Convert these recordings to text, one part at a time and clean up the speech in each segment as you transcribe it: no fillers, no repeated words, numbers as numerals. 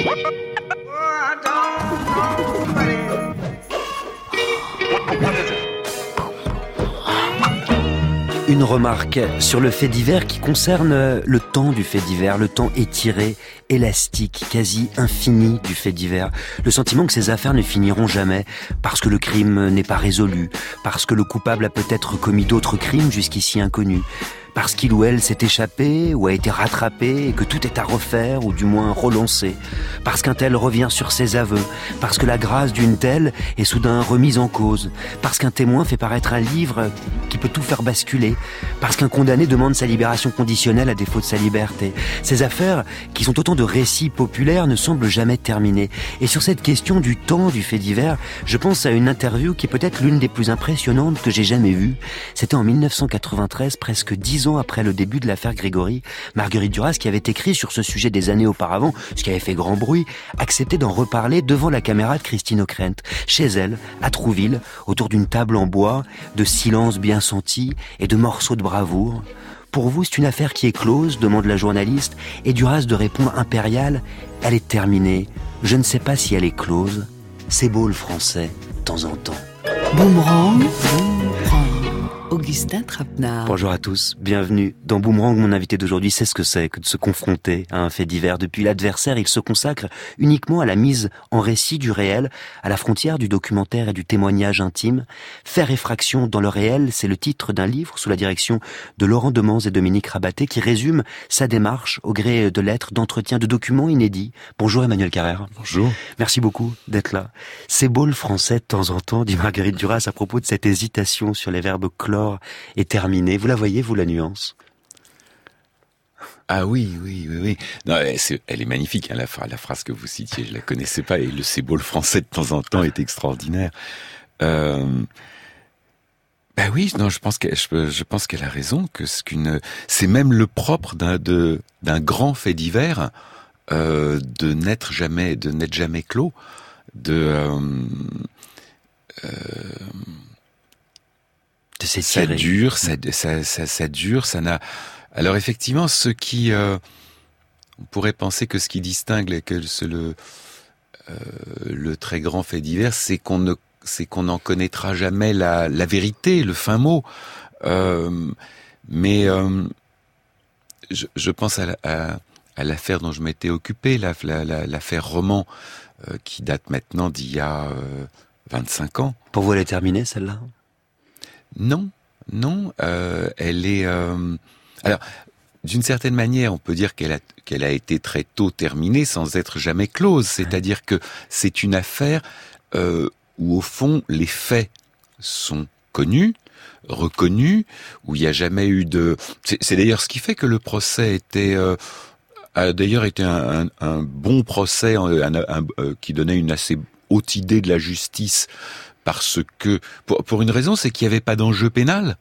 Une remarque sur le fait divers qui concerne le temps du fait divers, le temps étiré, élastique, quasi infini du fait divers. Le sentiment que ces affaires ne finiront jamais parce que le crime n'est pas résolu, parce que le coupable a peut-être commis d'autres crimes jusqu'ici inconnus. Parce qu'il ou elle s'est échappé ou a été rattrapé et que tout est à refaire ou du moins relancer. Parce qu'un tel revient sur ses aveux. Parce que la grâce d'une telle est soudain remise en cause. Parce qu'un témoin fait paraître un livre qui peut tout faire basculer. Parce qu'un condamné demande sa libération conditionnelle à défaut de sa liberté. Ces affaires, qui sont autant de récits populaires, ne semblent jamais terminées. Et sur cette question du temps du fait divers, je pense à une interview qui est peut-être l'une des plus impressionnantes que j'ai jamais vues. C'était en 1993, presque 10 ans après le début de l'affaire Grégory. Marguerite Duras, qui avait écrit sur ce sujet des années auparavant, ce qui avait fait grand bruit, acceptait d'en reparler devant la caméra de Christine O'Krent, chez elle, à Trouville, autour d'une table en bois, de silence bien senti et de morceaux de bravoure. Pour vous, c'est une affaire qui est close, demande la journaliste, et Duras de répondre impériale, elle est terminée. Je ne sais pas si elle est close. C'est beau le français, de temps en temps. Boomerang. Augustin Trapenard. Bonjour à tous, bienvenue dans Boomerang. Mon invité d'aujourd'hui sait ce que c'est que de se confronter à un fait divers. Depuis l'adversaire, il se consacre uniquement à la mise en récit du réel, à la frontière du documentaire et du témoignage intime. Faire effraction dans le réel, c'est le titre d'un livre sous la direction de Laurent Demans et Dominique Rabaté qui résume sa démarche au gré de lettres, d'entretiens, de documents inédits. Bonjour Emmanuel Carrère. Bonjour. Merci beaucoup d'être là. C'est beau le français de temps en temps, dit Marguerite Duras à propos de cette hésitation sur les verbes clore et terminé. Vous la voyez, vous, la nuance? Ah oui. Non, elle est magnifique, hein, la phrase que vous citiez, je la connaissais pas, et le c'est beau le français de temps en temps est extraordinaire. Bah oui, non, je pense qu'elle a raison, que c'est même le propre d'un grand fait divers, de n'être jamais clos, ça dure, ça n'a. Alors effectivement, on pourrait penser que ce qui distingue le très grand fait divers, c'est qu'on n'en connaîtra jamais la vérité, le fin mot. Mais je pense à l'affaire dont je m'étais occupé, l'affaire Roman, qui date maintenant d'il y a 25 ans. Pour vous, elle est terminée, celle-là? Non, elle est. Alors, d'une certaine manière, on peut dire qu'elle a été très tôt terminée sans être jamais close. C'est-à-dire que c'est une affaire où, au fond, les faits sont connus, reconnus, où il n'y a jamais eu de. C'est d'ailleurs ce qui fait que le procès a d'ailleurs été un bon procès, qui donnait une assez haute idée de la justice. Parce que, pour une raison, c'est qu'il n'y avait pas d'enjeu pénal.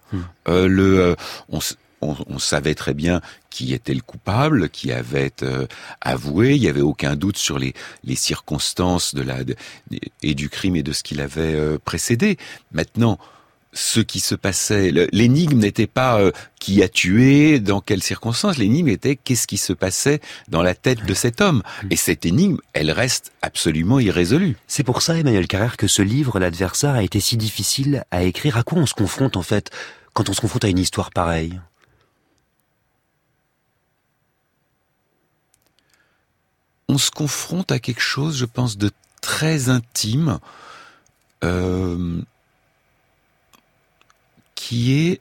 On savait très bien qui était le coupable, qui avait avoué. Il n'y avait aucun doute sur les circonstances et du crime et de ce qu'il avait précédé. Maintenant, ce qui se passait, l'énigme n'était pas qui a tué, dans quelles circonstances. L'énigme était qu'est-ce qui se passait dans la tête de cet homme. Et cette énigme, elle reste absolument irrésolue. C'est pour ça, Emmanuel Carrère, que ce livre, L'adversaire, a été si difficile à écrire. À quoi on se confronte, en fait, quand on se confronte à une histoire pareille? On se confronte à quelque chose, je pense, de très intime, qui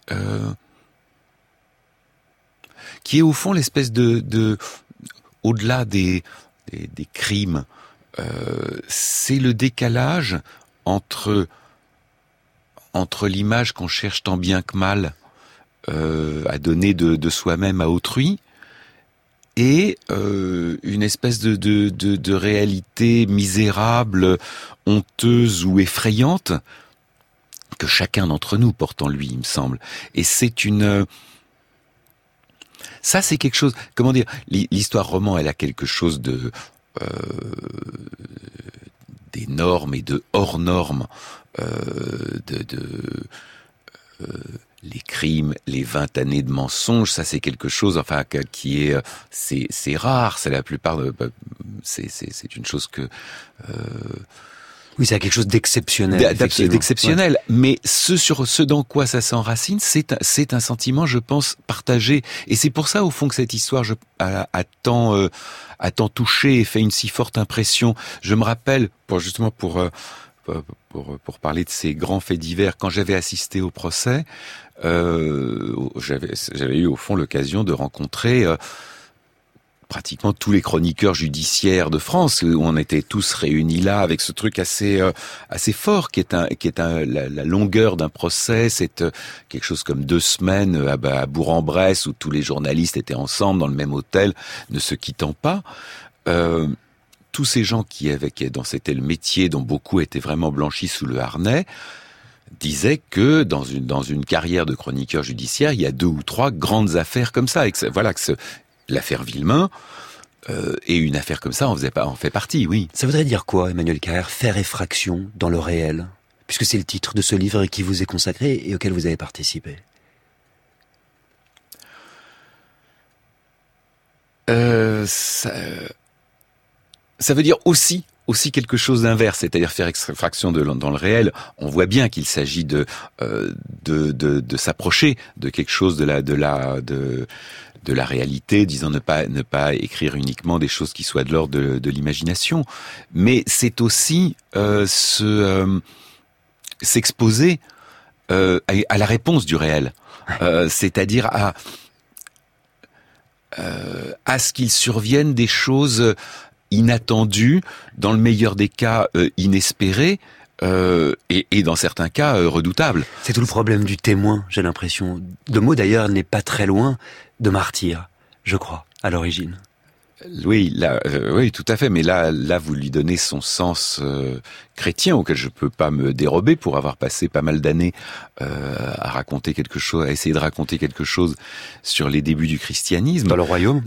est au fond l'espèce de au-delà des crimes, c'est le décalage entre l'image qu'on cherche tant bien que mal à donner de soi-même à autrui et une espèce de réalité misérable, honteuse ou effrayante que chacun d'entre nous porte en lui, il me semble. Et c'est ça, c'est quelque chose. Comment dire, l'histoire roman, elle a quelque chose d'énorme et de hors norme, les crimes, les 20 années de mensonges, ça c'est quelque chose, enfin, qui est, c'est rare, c'est la plupart c'est une chose que Oui, c'est quelque chose d'exceptionnel. d'exceptionnel. Ouais. Mais ce dans quoi ça s'enracine, c'est un sentiment, je pense, partagé. Et c'est pour ça, au fond, que cette histoire a tant touché et fait une si forte impression. Je me rappelle, pour parler de ces grands faits divers, quand j'avais assisté au procès, j'avais eu au fond l'occasion de rencontrer pratiquement tous les chroniqueurs judiciaires de France, où on était tous réunis là avec ce truc assez fort qui est la longueur d'un procès. C'est quelque chose comme 2 semaines à Bourg-en-Bresse, où tous les journalistes étaient ensemble dans le même hôtel, ne se quittant pas. Tous ces gens c'était le métier dont beaucoup étaient vraiment blanchis sous le harnais, disaient que dans une carrière de chroniqueur judiciaire, il y a 2 ou 3 grandes affaires comme ça. L'affaire Villemain et une affaire comme ça en fait partie, oui. Ça voudrait dire quoi, Emmanuel Carrère, faire effraction dans le réel, puisque c'est le titre de ce livre qui vous est consacré et auquel vous avez participé? Ça veut dire aussi quelque chose d'inverse, c'est-à-dire faire effraction dans le réel. On voit bien qu'il s'agit de s'approcher de quelque chose de la réalité, disons ne pas écrire uniquement des choses qui soient de l'ordre de l'imagination, mais c'est aussi s'exposer à la réponse du réel, c'est-à-dire à ce qu'il survienne des choses inattendues, dans le meilleur des cas inespérées, et dans certains cas redoutables. C'est tout le problème du témoin, j'ai l'impression. Le mot d'ailleurs n'est pas très loin de martyr, je crois, à l'origine. Oui, oui, tout à fait. Mais là, vous lui donnez son sens chrétien, auquel je peux pas me dérober pour avoir passé pas mal d'années à raconter quelque chose, à essayer de raconter quelque chose sur les débuts du christianisme dans le royaume.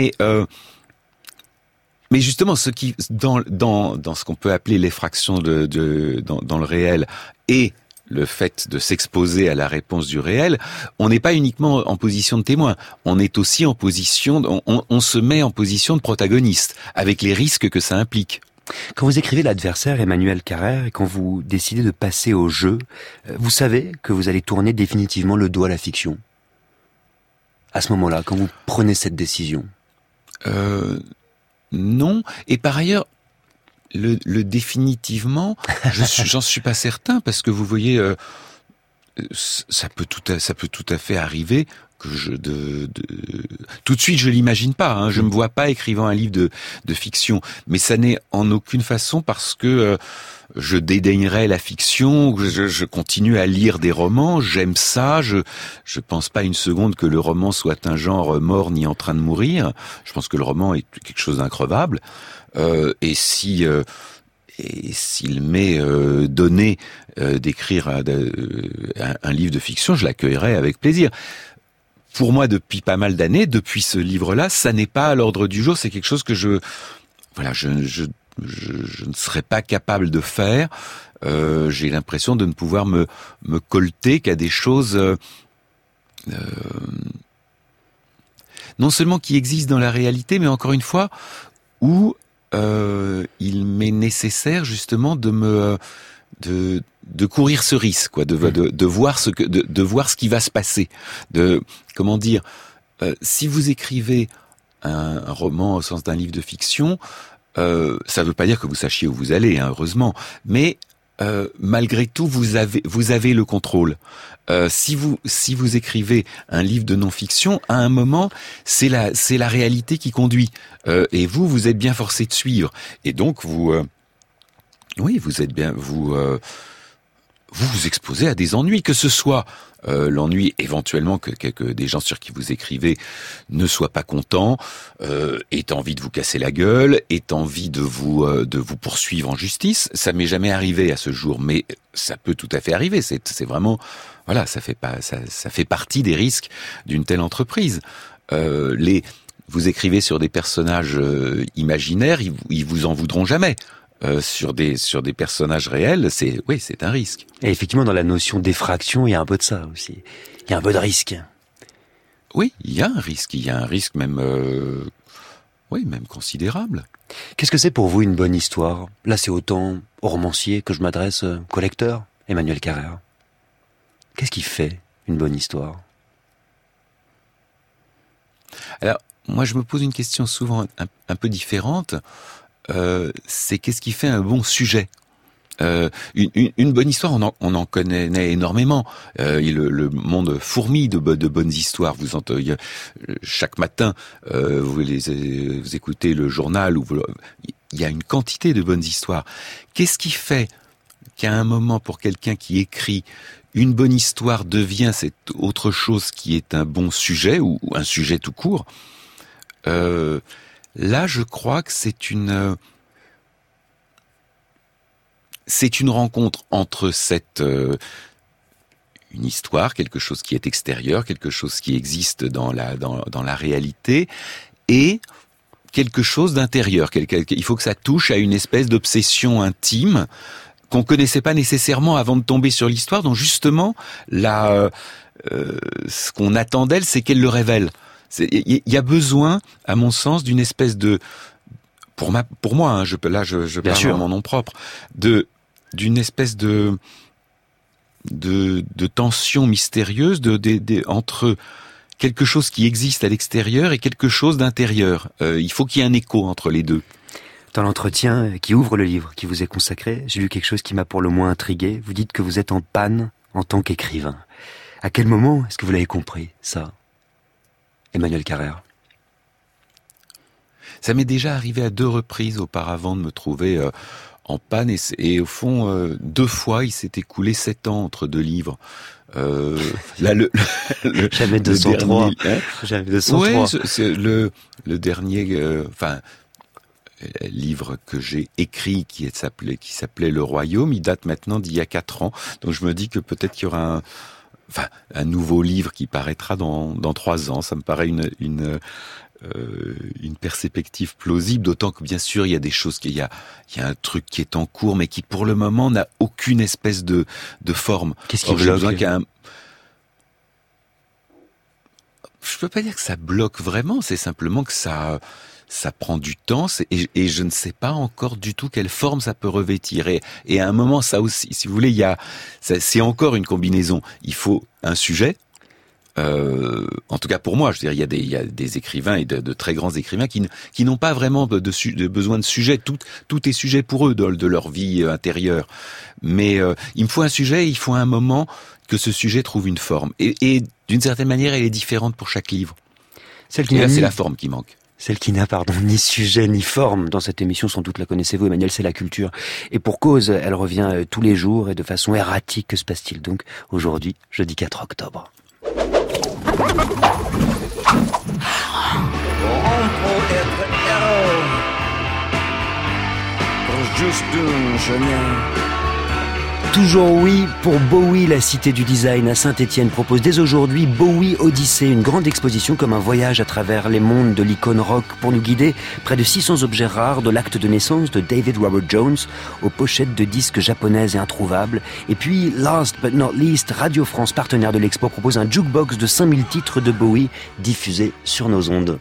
Mais justement, ce qui dans ce qu'on peut appeler l'effraction dans le réel et le fait de s'exposer à la réponse du réel, on n'est pas uniquement en position de témoin, on est aussi en position, on se met en position de protagoniste, avec les risques que ça implique. Quand vous écrivez l'adversaire, Emmanuel Carrère, et quand vous décidez de passer au jeu, vous savez que vous allez tourner définitivement le dos à la fiction. À ce moment-là, quand vous prenez cette décision. Non, et par ailleurs, le définitivement, j'en suis pas certain, parce que vous voyez, ça peut tout à fait arriver que tout de suite je l'imagine pas, hein, je me vois pas écrivant un livre de fiction, mais ça n'est en aucune façon parce que je dédaignerais la fiction, je continue à lire des romans, j'aime ça, je pense pas une seconde que le roman soit un genre mort ni en train de mourir, je pense que le roman est quelque chose d'increvable, et s'il m'est donné d'écrire un livre de fiction, je l'accueillerai avec plaisir. Pour moi, depuis pas mal d'années, depuis ce livre-là, ça n'est pas à l'ordre du jour, c'est quelque chose que je ne serais pas capable de faire. J'ai l'impression de ne pouvoir me colter qu'à des choses non seulement qui existent dans la réalité, mais encore une fois, où il m'est nécessaire justement de courir ce risque, quoi, de voir ce qui va se passer, comment dire, si vous écrivez un roman au sens d'un livre de fiction, ça veut pas dire que vous sachiez où vous allez, hein, heureusement, mais malgré tout vous avez le contrôle. Si vous écrivez un livre de non-fiction, à un moment c'est la réalité qui conduit, et vous êtes bien forcé de suivre, et donc vous êtes bien vous exposez à des ennuis, que ce soit l'ennui éventuellement que des gens sur qui vous écrivez ne soient pas contents, aient envie de vous casser la gueule, aient envie de vous poursuivre en justice. Ça m'est jamais arrivé à ce jour, mais ça peut tout à fait arriver. C'est vraiment, voilà, ça fait partie des risques d'une telle entreprise. Vous écrivez sur des personnages imaginaires, ils vous en voudront jamais. Sur des personnages réels, c'est un risque. Et effectivement, dans la notion d'effraction, il y a un peu de ça aussi. Il y a un peu de risque. Oui, il y a un risque. Il y a un risque même Oui, même considérable. Qu'est-ce que c'est pour vous une bonne histoire? Là, c'est autant au romancier que je m'adresse qu'au lecteur, Emmanuel Carrère. Qu'est-ce qui fait une bonne histoire? Alors, moi, je me pose une question souvent un peu différente. C'est qu'est-ce qui fait un bon sujet? Une bonne histoire, on en connaît énormément. Le monde fourmille de bonnes histoires. Vous entendez chaque matin, vous écoutez le journal, il y a une quantité de bonnes histoires. Qu'est-ce qui fait qu'à un moment, pour quelqu'un qui écrit, une bonne histoire devient cette autre chose qui est un bon sujet ou un sujet tout court? Là, je crois que c'est une rencontre entre une histoire, quelque chose qui est extérieur, quelque chose qui existe dans la réalité, et quelque chose d'intérieur. Il faut que ça touche à une espèce d'obsession intime qu'on connaissait pas nécessairement avant de tomber sur l'histoire, donc justement, ce qu'on attend d'elle, c'est qu'elle le révèle. Il y a besoin, à mon sens, d'une espèce de, pour moi, hein, je parle en mon nom propre, d'une espèce de tension mystérieuse entre quelque chose qui existe à l'extérieur et quelque chose d'intérieur. Il faut qu'il y ait un écho entre les deux. Dans l'entretien qui ouvre le livre qui vous est consacré, j'ai lu quelque chose qui m'a pour le moins intrigué. Vous dites que vous êtes en panne en tant qu'écrivain. À quel moment est-ce que vous l'avez compris, ça, Emmanuel Carrère? Ça m'est déjà arrivé à 2 reprises auparavant de me trouver en panne et au fond 2 fois il s'est écoulé 7 ans entre 2 livres. Là Jamais 203. Jamais 203. Ouais, c'est le dernier livre que j'ai écrit qui s'appelait Le Royaume, il date maintenant d'il y a 4 ans. Donc je me dis que peut-être qu'il y aura un nouveau livre qui paraîtra dans 3 ans. Ça me paraît une perspective plausible, d'autant que bien sûr il y a des choses, il y a un truc qui est en cours mais qui pour le moment n'a aucune espèce de forme. Qu'est-ce qui bloque? Je peux pas dire que ça bloque vraiment, c'est simplement que ça prend du temps et je ne sais pas encore du tout quelle forme ça peut revêtir. Et à un moment, ça aussi, si vous voulez, c'est encore une combinaison. Il faut un sujet. En tout cas pour moi, je veux dire, il y a des écrivains et de très grands écrivains qui n'ont pas vraiment de besoin de sujet. Tout est sujet pour eux de leur vie intérieure. Mais il me faut un sujet, il faut un moment que ce sujet trouve une forme. Et d'une certaine manière, elle est différente pour chaque livre. C'est la forme qui manque. Celle qui n'a, ni sujet ni forme dans cette émission, sans doute la connaissez-vous, Emmanuel, c'est la culture. Et pour cause, elle revient tous les jours et de façon erratique. Que se passe-t-il donc aujourd'hui, jeudi 4 octobre? On peut être héros pour juste un chemin. Toujours oui pour Bowie. La Cité du Design à Saint-Étienne propose dès aujourd'hui Bowie Odyssée, une grande exposition comme un voyage à travers les mondes de l'icône rock pour nous guider. Près de 600 objets rares, de l'acte de naissance de David Robert Jones aux pochettes de disques japonaises et introuvables. Et puis, last but not least, Radio France, partenaire de l'expo, propose un jukebox de 5000 titres de Bowie diffusés sur nos ondes.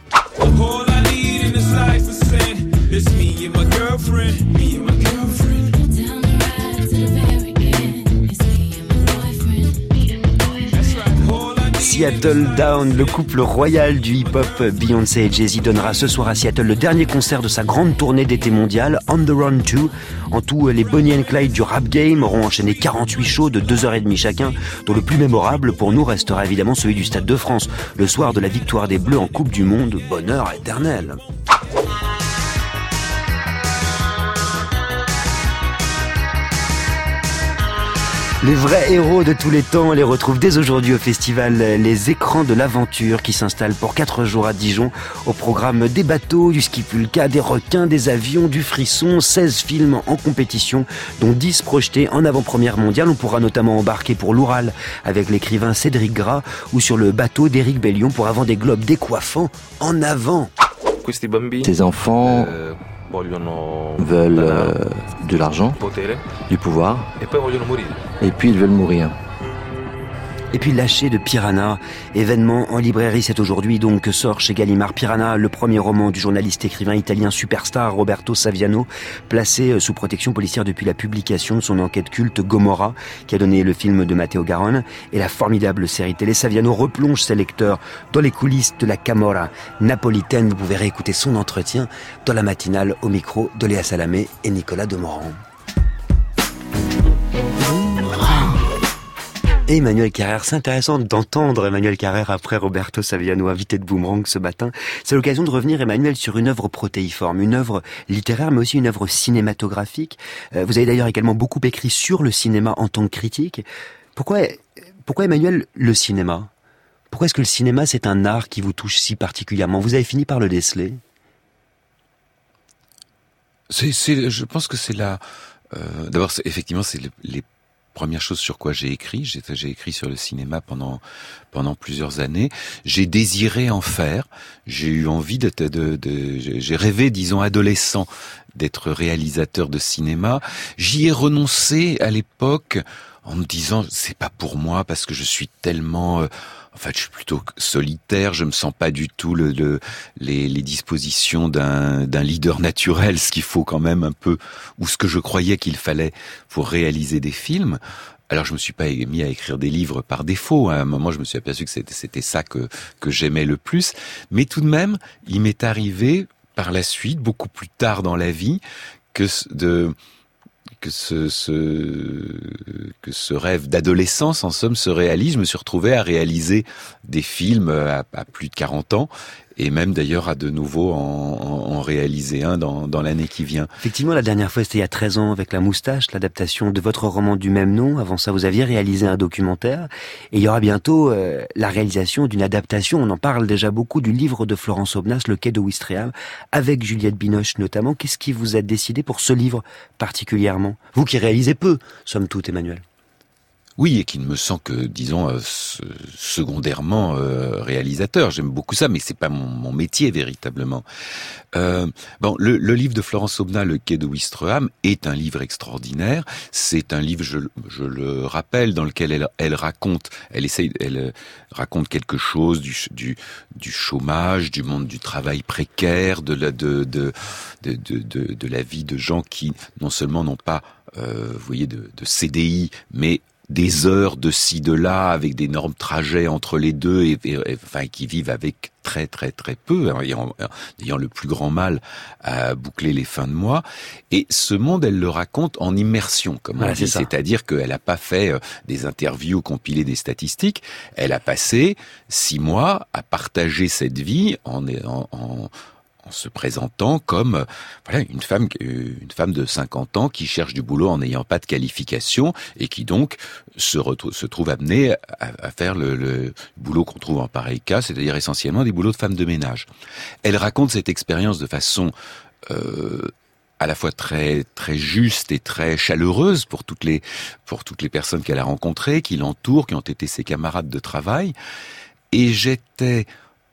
Seattle Down, le couple royal du hip-hop, Beyoncé et Jay-Z, donnera ce soir à Seattle le dernier concert de sa grande tournée d'été mondiale, On the Run 2. En tout, les Bonnie and Clyde du rap game auront enchaîné 48 shows de 2h30 chacun, dont le plus mémorable pour nous restera évidemment celui du Stade de France, le soir de la victoire des Bleus en Coupe du Monde, bonheur éternel. Les vrais héros de tous les temps, on les retrouve dès aujourd'hui au festival Les Écrans de l'Aventure qui s'installe pour 4 jours à Dijon. Au programme des bateaux, du ski pulka, des requins, des avions, du frisson, 16 films en compétition, dont 10 projetés en avant-première mondiale. On pourra notamment embarquer pour l'Oural avec l'écrivain Cédric Gras ou sur le bateau d'Éric Bellion pour Avant des globes décoiffants en avant. Ces enfants veulent de l'argent, du pouvoir, et puis ils veulent mourir. Et puis Lâché de Piranha, événement en librairie, c'est aujourd'hui donc que sort chez Gallimard. Piranha, le premier roman du journaliste écrivain italien superstar Roberto Saviano, placé sous protection policière depuis la publication de son enquête culte Gomorra, qui a donné le film de Matteo Garonne, et la formidable série télé. Saviano replonge ses lecteurs dans les coulisses de la Camorra napolitaine. Vous pouvez réécouter son entretien dans la matinale au micro de Léa Salamé et Nicolas Demorand. Et Emmanuel Carrère, c'est intéressant d'entendre Emmanuel Carrère après Roberto Saviano, invité de Boomerang ce matin. C'est l'occasion de revenir, Emmanuel, sur une œuvre protéiforme, une œuvre littéraire, mais aussi une œuvre cinématographique. Vous avez d'ailleurs également beaucoup écrit sur le cinéma en tant que critique. Pourquoi Emmanuel, le cinéma ? Pourquoi est-ce que le cinéma, c'est un art qui vous touche si particulièrement ? Vous avez fini par le déceler ? Je pense que c'est la... D'abord, effectivement, c'est les première chose sur quoi j'ai écrit. J'ai écrit sur le cinéma pendant plusieurs années. J'ai désiré en faire. J'ai eu envie j'ai rêvé, disons, adolescent, d'être réalisateur de cinéma. J'y ai renoncé à l'époque en me disant c'est pas pour moi parce que je suis tellement en fait, je suis plutôt solitaire, je me sens pas du tout les dispositions d'un leader naturel, ce qu'il faut quand même un peu, ou ce que je croyais qu'il fallait pour réaliser des films. Alors je me suis pas mis à écrire des livres par défaut. À un moment, je me suis aperçu que c'était ça que j'aimais le plus. Mais tout de même, il m'est arrivé par la suite, beaucoup plus tard dans la vie, que ce rêve d'adolescence, en somme, se réalise. Je me suis retrouvé à réaliser des films à plus de 40 ans, et même d'ailleurs à de nouveau en réaliser un dans l'année qui vient. Effectivement, la dernière fois, c'était il y a 13 ans avec La Moustache, l'adaptation de votre roman du même nom. Avant ça, vous aviez réalisé un documentaire. Et il y aura bientôt la réalisation d'une adaptation, on en parle déjà beaucoup, du livre de Florence Aubenas, Le Quai de Ouistreham, avec Juliette Binoche notamment. Qu'est-ce qui vous a décidé pour ce livre particulièrement ? Vous qui réalisez peu, somme toute, Emmanuel. Oui, et qui ne me sent que, disons, secondairement réalisateur. J'aime beaucoup ça, mais c'est pas mon métier véritablement. Le livre de Florence Aubenas, Le Quai de Ouistreham, est un livre extraordinaire. C'est un livre, je le rappelle, dans lequel elle raconte quelque chose du chômage, du monde du travail précaire, de la vie de gens qui non seulement n'ont pas, vous voyez, de CDI, mais des heures de ci, de là, avec d'énormes trajets entre les deux, et qui vivent avec très très très peu, ayant le plus grand mal à boucler les fins de mois. Et ce monde, elle le raconte en immersion, comme on dit. C'est-à-dire qu'elle n'a pas fait des interviews, compilé des statistiques. Elle a passé 6 mois à partager cette vie en se présentant comme une femme de 50 ans qui cherche du boulot en n'ayant pas de qualification et qui donc se trouve amenée à faire le boulot qu'on trouve en pareil cas, c'est-à-dire essentiellement des boulots de femme de ménage. Elle raconte cette expérience de façon à la fois très très juste et très chaleureuse pour toutes les personnes qu'elle a rencontrées, qui l'entourent, qui ont été ses camarades de travail. Et j'étais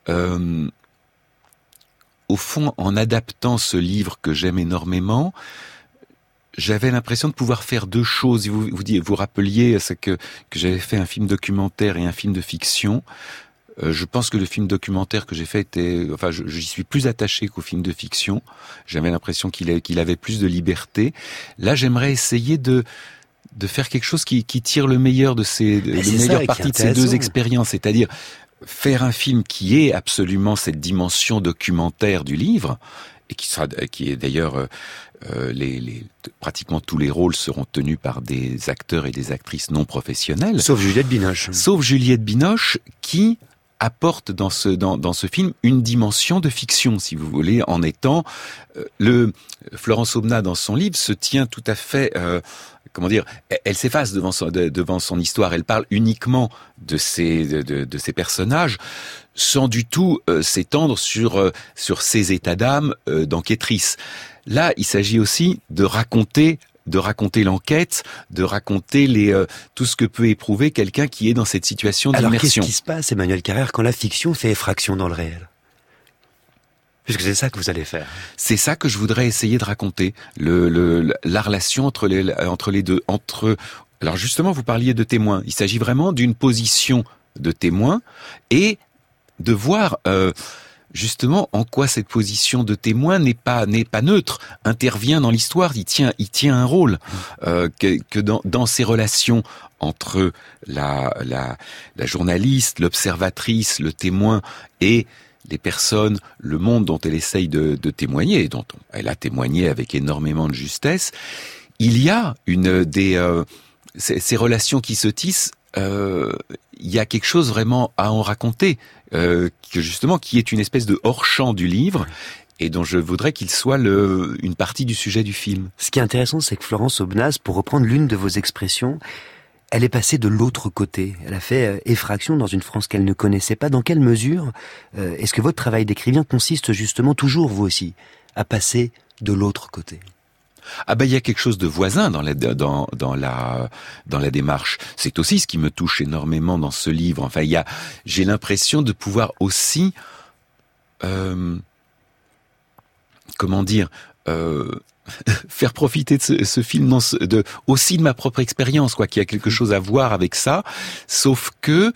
au fond, en adaptant ce livre que j'aime énormément, j'avais l'impression de pouvoir faire 2 choses. Vous rappeliez que j'avais fait un film documentaire et un film de fiction. Je pense que le film documentaire que j'ai fait j'y suis plus attaché qu'au film de fiction. J'avais l'impression qu'il avait plus de liberté. Là, j'aimerais essayer de faire quelque chose qui tire le meilleur de le meilleur parti de ces 2 expériences, c'est-à-dire faire un film qui ait absolument cette dimension documentaire du livre, et qui est d'ailleurs pratiquement tous les rôles seront tenus par des acteurs et des actrices non professionnels. Sauf Juliette Binoche. Sauf Juliette Binoche, qui apporte dans ce film une dimension de fiction, si vous voulez, en étant Florence Aubenas dans son livre se tient tout à fait elle s'efface devant son histoire. Elle parle uniquement de ses personnages, sans du tout s'étendre sur ses états d'âme d'enquêtrice. Là, il s'agit aussi de raconter l'enquête, de raconter tout ce que peut éprouver quelqu'un qui est dans cette situation d'immersion. Alors qu'est-ce qui se passe, Emmanuel Carrère, quand la fiction fait effraction dans le réel ? Puisque c'est ça que vous allez faire. C'est ça que je voudrais essayer de raconter, la relation entre les deux, entre Alors justement, vous parliez de témoin. Il s'agit vraiment d'une position de témoin et de voir justement en quoi cette position de témoin n'est pas neutre, intervient dans l'histoire, il tient un rôle, que dans ces relations entre la journaliste, l'observatrice, le témoin et les personnes, le monde dont elle essaye de témoigner, et dont elle a témoigné avec énormément de justesse. Il y a ces relations qui se tissent. Il y a quelque chose vraiment à en raconter, qui est une espèce de hors-champ du livre, et dont je voudrais qu'il soit une partie du sujet du film. Ce qui est intéressant, c'est que Florence Aubenas, pour reprendre l'une de vos expressions, elle est passée de l'autre côté. Elle a fait effraction dans une France qu'elle ne connaissait pas. Dans quelle mesure est-ce que votre travail d'écrivain consiste justement toujours, vous aussi, à passer de l'autre côté ? Ah ben il y a quelque chose de voisin dans la démarche. C'est aussi ce qui me touche énormément dans ce livre. Enfin, j'ai l'impression de pouvoir aussi faire profiter de ce film aussi de ma propre expérience, qui a quelque chose à voir avec ça. Sauf que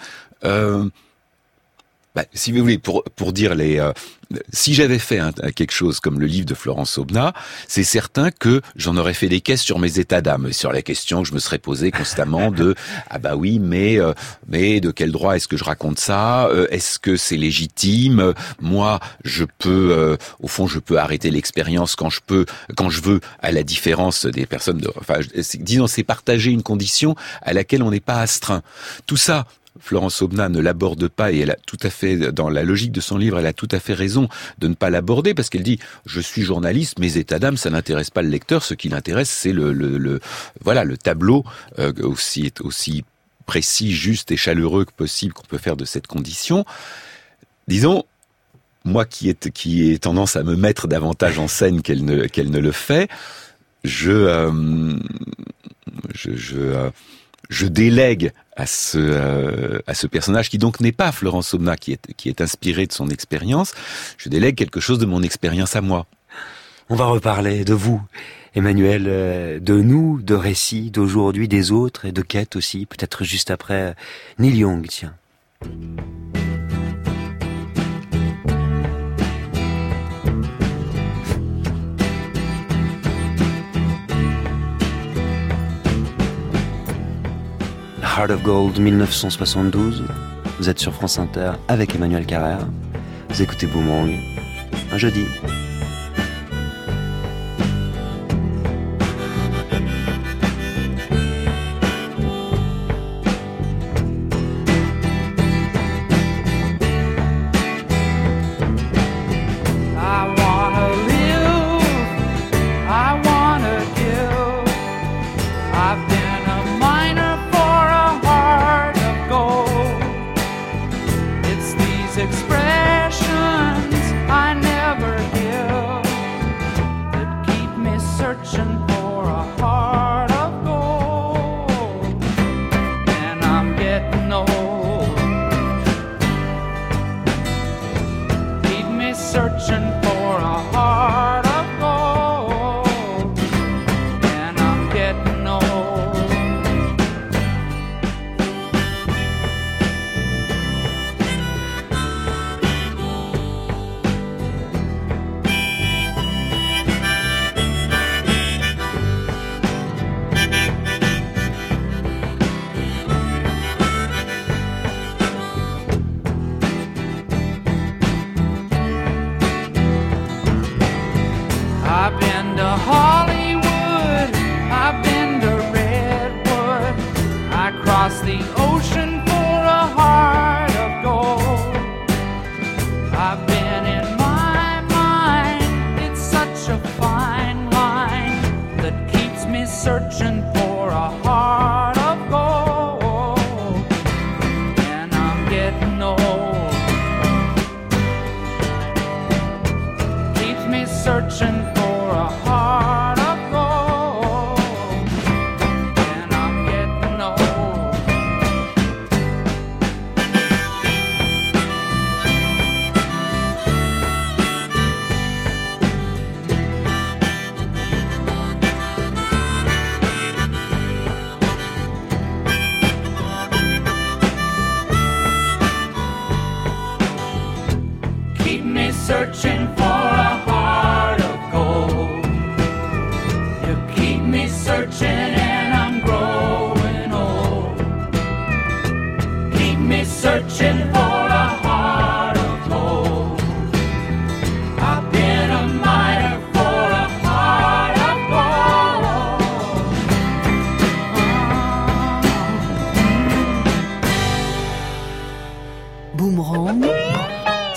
si vous voulez, pour dire si j'avais fait quelque chose comme le livre de Florence Aubenas, c'est certain que j'en aurais fait des caisses sur mes états d'âme, sur la question que je me serais posée constamment de mais de quel droit est-ce que je raconte ça, est-ce que c'est légitime, moi je peux arrêter l'expérience quand je veux, à la différence des personnes disons, c'est partager une condition à laquelle on n'est pas astreint. Tout ça, Florence Aubenas ne l'aborde pas, et elle a tout à fait, dans la logique de son livre, elle a tout à fait raison de ne pas l'aborder, parce qu'elle dit « Je suis journaliste, mes états d'âme, ça n'intéresse pas le lecteur, ce qui l'intéresse, c'est le tableau aussi précis, juste et chaleureux que possible qu'on peut faire de cette condition. » Disons, moi qui ai tendance à me mettre davantage en scène qu'elle ne le fait, je délègue à ce personnage qui donc n'est pas Florence Aubenas, qui est inspiré de son expérience. Je délègue quelque chose de mon expérience à moi. On va reparler de vous, Emmanuel, de nous, de récits, d'aujourd'hui, des autres et de quêtes aussi, peut-être juste après Neil Young, tiens. Heart of Gold, 1972. Vous êtes sur France Inter avec Emmanuel Carrère. Vous écoutez Boomerang, un jeudi.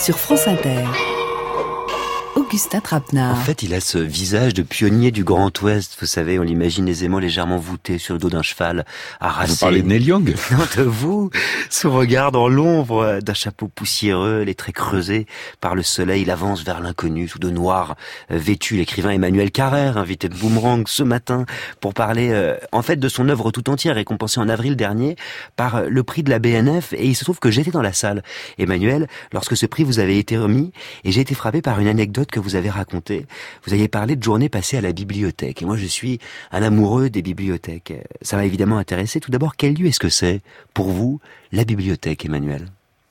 sur France Inter. Augustin Trapenard. En fait, il a ce visage de pionnier du Grand Ouest. Vous savez, on l'imagine aisément légèrement voûté sur le dos d'un cheval, harassé. Vous parlez de Neil Young? Non, de vous. Son regard dans l'ombre d'un chapeau poussiéreux, les traits creusés par le soleil. Il avance vers l'inconnu, tout de noir, vêtu. L'écrivain Emmanuel Carrère, invité de Boomerang ce matin, pour parler, en fait, de son œuvre tout entière, récompensée en avril dernier par le prix de la BNF. Et il se trouve que j'étais dans la salle, Emmanuel, lorsque ce prix vous avait été remis, et j'ai été frappé par une anecdote que vous avez raconté. Vous aviez parlé de journées passées à la bibliothèque. Et moi, je suis un amoureux des bibliothèques. Ça m'a évidemment intéressé. Tout d'abord, quel lieu est-ce que c'est, pour vous, la bibliothèque, Emmanuel?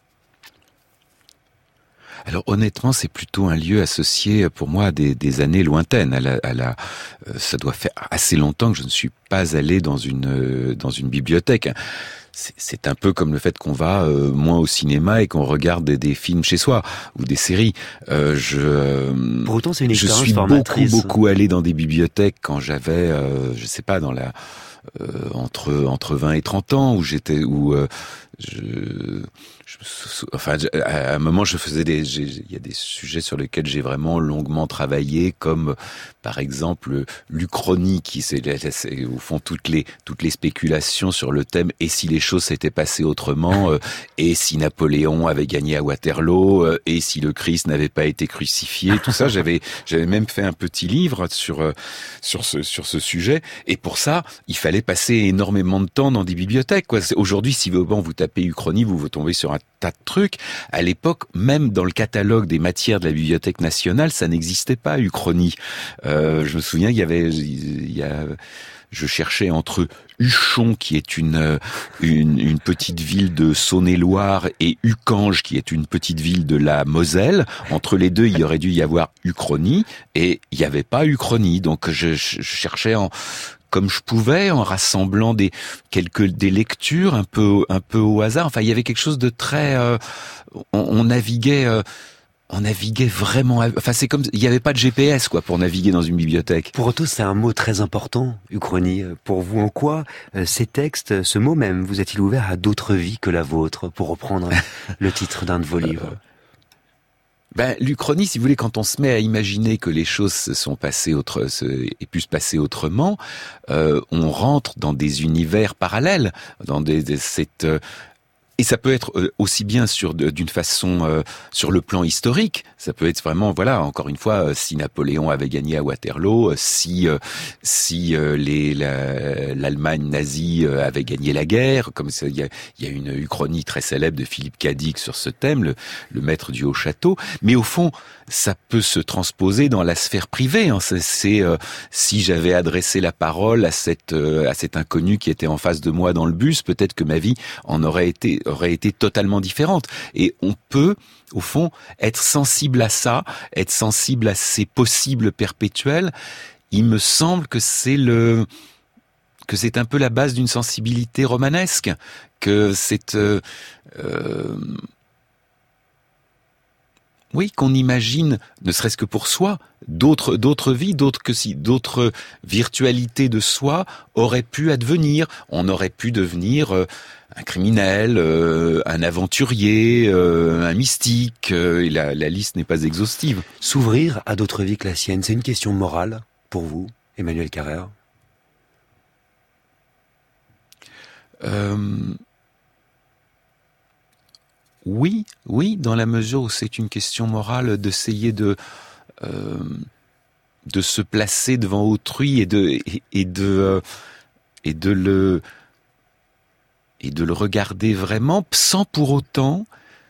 Alors honnêtement, c'est plutôt un lieu associé pour moi à des années lointaines. Ça doit faire assez longtemps que je ne suis pas allé dans une bibliothèque. C'est un peu comme le fait qu'on va moins au cinéma et qu'on regarde des films chez soi ou des séries. Pour autant, c'est une expérience formatrice. Je suis beaucoup allé dans des bibliothèques quand j'avais, je sais pas, dans la entre 20 et 30 ans, où j'étais, enfin, à un moment, il y a des sujets sur lesquels j'ai vraiment longuement travaillé, comme par exemple l'Uchronie, qui c'est au fond toutes les spéculations sur le thème et si les choses s'étaient passées autrement, et si Napoléon avait gagné à Waterloo, et si le Christ n'avait pas été crucifié, tout ça. J'avais même fait un petit livre sur ce sujet, et pour ça, il fallait passer énormément de temps dans des bibliothèques, quoi. Aujourd'hui, si vous tapez Uchronie, vous tombez sur un tas de trucs. À l'époque, même dans le catalogue des matières de la Bibliothèque nationale, ça n'existait pas, Uchronie. Je me souviens, je cherchais entre Huchon, qui est une petite ville de Saône-et-Loire, et Ucange, qui est une petite ville de la Moselle. Entre les deux, il aurait dû y avoir Uchronie, et il n'y avait pas Uchronie. Donc je cherchais comme je pouvais, en rassemblant des lectures un peu au hasard. Enfin, il y avait quelque chose de très, on naviguait vraiment. Enfin, c'est comme, il n'y avait pas de GPS, quoi, pour naviguer dans une bibliothèque. Pour autant, c'est un mot très important, Uchronie. Pour vous, en quoi ces textes, ce mot même, vous a-t-il ouvert à d'autres vies que la vôtre, pour reprendre le titre d'un de vos livres? L'Uchronie, si vous voulez, quand on se met à imaginer que les choses aient pu se passer autrement, on rentre dans des univers parallèles, dans et ça peut être aussi bien d'une façon sur le plan historique. Ça peut être vraiment, voilà, encore une fois, si Napoléon avait gagné à Waterloo, si l'Allemagne nazie avait gagné la guerre, comme ça, il y a une uchronie très célèbre de Philippe Cadic sur ce thème, le maître du haut château. Mais au fond, ça peut se transposer dans la sphère privée. Hein. Si j'avais adressé la parole à cet inconnu qui était en face de moi dans le bus, peut-être que ma vie aurait été totalement différente. Et on peut, au fond, être sensible à ça, être sensible à ces possibles perpétuels. Il me semble que c'est un peu la base d'une sensibilité romanesque, que c'est oui, qu'on imagine, ne serait-ce que pour soi, d'autres vies, d'autres virtualités de soi auraient pu advenir. On aurait pu devenir un criminel, un aventurier, un mystique. Et la liste n'est pas exhaustive. S'ouvrir à d'autres vies que la sienne, c'est une question morale pour vous, Emmanuel Carrère? Oui, dans la mesure où c'est une question morale d'essayer de se placer devant autrui et de le regarder vraiment sans pour autant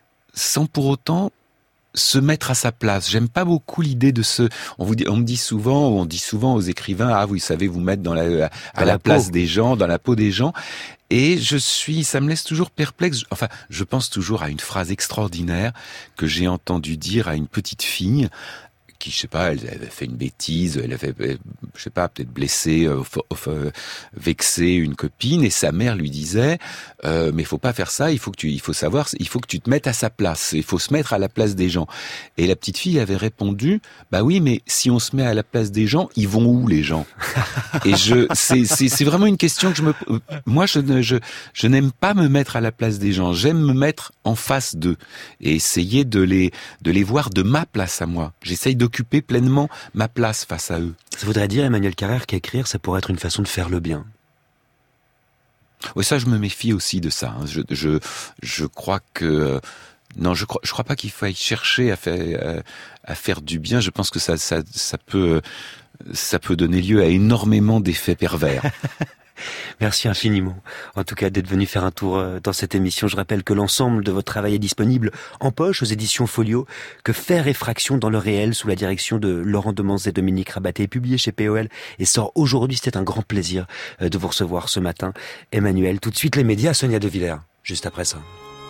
se mettre à sa place. J'aime pas beaucoup l'idée de on me dit souvent aux écrivains, ah, vous savez vous mettre à la place des gens, dans la peau des gens. Et ça me laisse toujours perplexe. Enfin, je pense toujours à une phrase extraordinaire que j'ai entendu dire à une petite fille qui, je sais pas, elle avait fait une bêtise, elle avait, je sais pas, peut-être blessé, vexé une copine, et sa mère lui disait, mais il faut pas faire ça, il faut que tu te mettes à sa place, il faut se mettre à la place des gens. Et la petite fille avait répondu, bah oui, mais si on se met à la place des gens, ils vont où les gens? Et c'est vraiment une question que moi je n'aime pas me mettre à la place des gens, j'aime me mettre en face d'eux et essayer de les voir de ma place à moi. J'essaye d'occuper pleinement ma place face à eux. Ça voudrait dire, Emmanuel Carrère, qu'écrire, ça pourrait être une façon de faire le bien. Oui, ça, je me méfie aussi de ça. Je crois que non, je crois pas qu'il faille chercher à faire du bien. Je pense que ça peut donner lieu à énormément d'effets pervers. Merci infiniment, en tout cas, d'être venu faire un tour dans cette émission. Je rappelle que l'ensemble de votre travail est disponible en poche aux éditions Folio, que Faire effraction dans le réel, sous la direction de Laurent Demans et Dominique Rabaté, est publié chez POL et sort aujourd'hui. C'était un grand plaisir de vous recevoir ce matin, Emmanuel. Tout de suite, les médias, Sonia De Villers, juste après ça.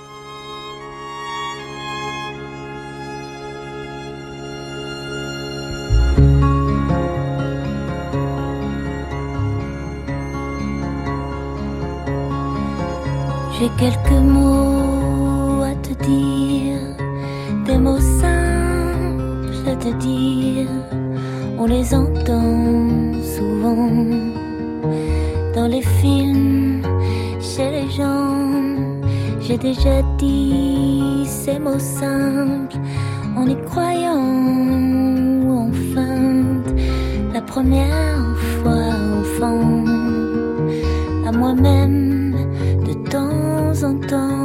J'ai quelques mots à te dire, des mots simples à te dire. On les entend souvent dans les films, chez les gens. J'ai déjà dit ces mots simples en y croyant ou en feinte. La première fois enfant, à moi-même de temps en temps.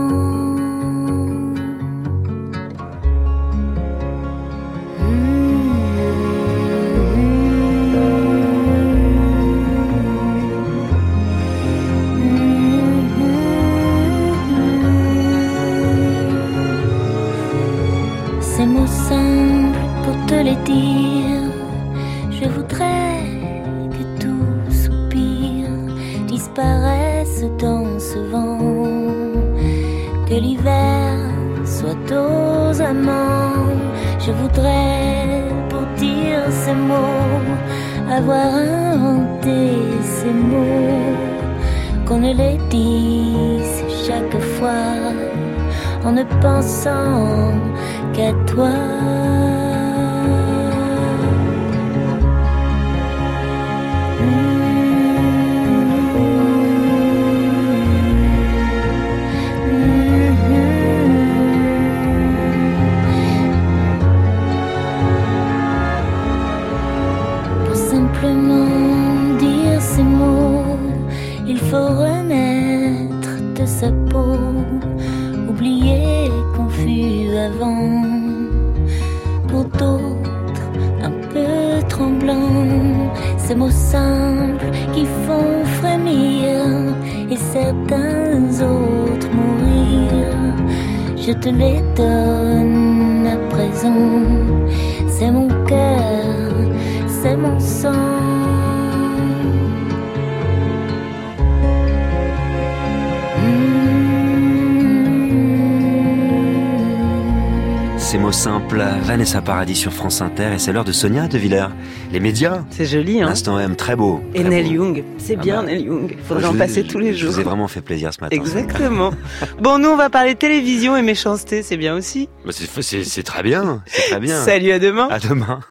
Ces mots simples pour te les dire, je voudrais que tout soupir disparaisse dans ce vent, que l'hiver soit aux amants. Je voudrais, pour dire ces mots, avoir inventé ces mots, qu'on ne les dise chaque fois en ne pensant qu'à toi. Pour simplement dire ces mots, il faut renaître de sa peau, oublier qu'on fut avant. Pour d'autres, un peu tremblants, ces mots simples qui font frémir et certains autres mourir. Je te les donne à présent, c'est mon cœur, c'est mon sang. Ces mots simples, Vanessa Paradis sur France Inter, et c'est l'heure de Sonia De Villers. Les médias. C'est joli, hein. L'instant M, très beau. Et très Neil beau. Young, c'est bien Neil Young. Il faudrait en passer tous les jours. Je vous ai vraiment fait plaisir ce matin. Exactement. Bon, nous on va parler télévision et méchanceté, c'est bien aussi. C'est très bien, c'est très bien. Salut, à demain. À demain.